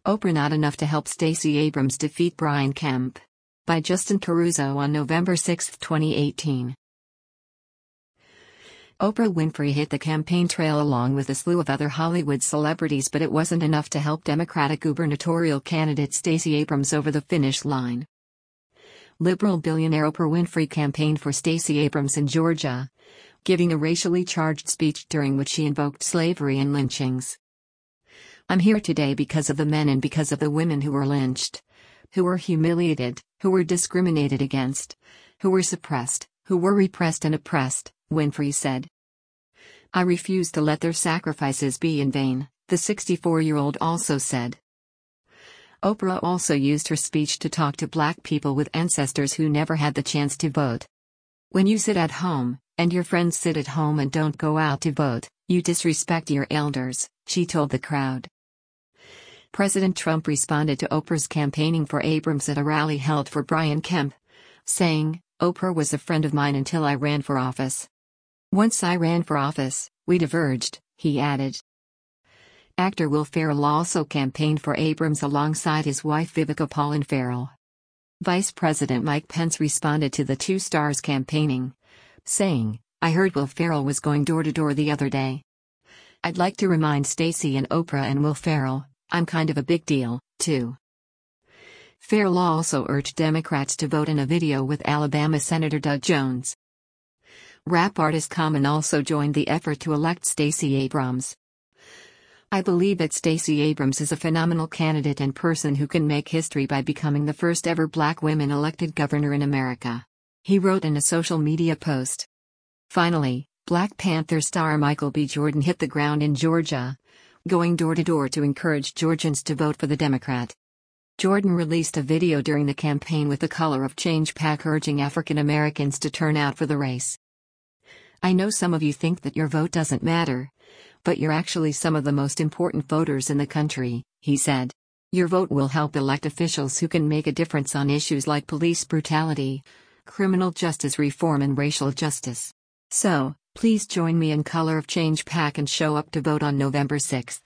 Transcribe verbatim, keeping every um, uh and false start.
Oprah not enough to help Stacey Abrams defeat Brian Kemp. By Justin Caruso on November sixth, twenty eighteen. Oprah Winfrey hit the campaign trail along with a slew of other Hollywood celebrities, but it wasn't enough to help Democratic gubernatorial candidate Stacey Abrams over the finish line. Liberal billionaire Oprah Winfrey campaigned for Stacey Abrams in Georgia, giving a racially charged speech during which she invoked slavery and lynchings. "I'm here today because of the men and because of the women who were lynched, who were humiliated, who were discriminated against, who were suppressed, who were repressed and oppressed," Winfrey said. "I refuse to let their sacrifices be in vain," the sixty-four-year-old also said. Oprah also used her speech to talk to Black people with ancestors who never had the chance to vote. "When you sit at home, and your friends sit at home and don't go out to vote, you disrespect your elders," she told the crowd. President Trump responded to Oprah's campaigning for Abrams at a rally held for Brian Kemp, saying, "Oprah was a friend of mine until I ran for office. Once I ran for office, we diverged," he added. Actor Will Ferrell also campaigned for Abrams alongside his wife Vivica Paulin Ferrell. Vice President Mike Pence responded to the two stars campaigning, saying, "I heard Will Ferrell was going door to door the other day. I'd like to remind Stacey and Oprah and Will Ferrell, I'm kind of a big deal, too." Ferrell also urged Democrats to vote in a video with Alabama Senator Doug Jones. Rap artist Common also joined the effort to elect Stacey Abrams. "I believe that Stacey Abrams is a phenomenal candidate and person who can make history by becoming the first ever Black woman elected governor in America," he wrote in a social media post. Finally, Black Panther star Michael B. Jordan hit the ground in Georgia, going door to door to encourage Georgians to vote for the Democrat. Jordan released a video during the campaign with the Color of Change PAC urging African Americans to turn out for the race. "I know some of you think that your vote doesn't matter, but you're actually some of the most important voters in the country," he said. "Your vote will help elect officials who can make a difference on issues like police brutality, criminal justice reform and racial justice. So, please join me in Color of Change PAC and show up to vote on November sixth.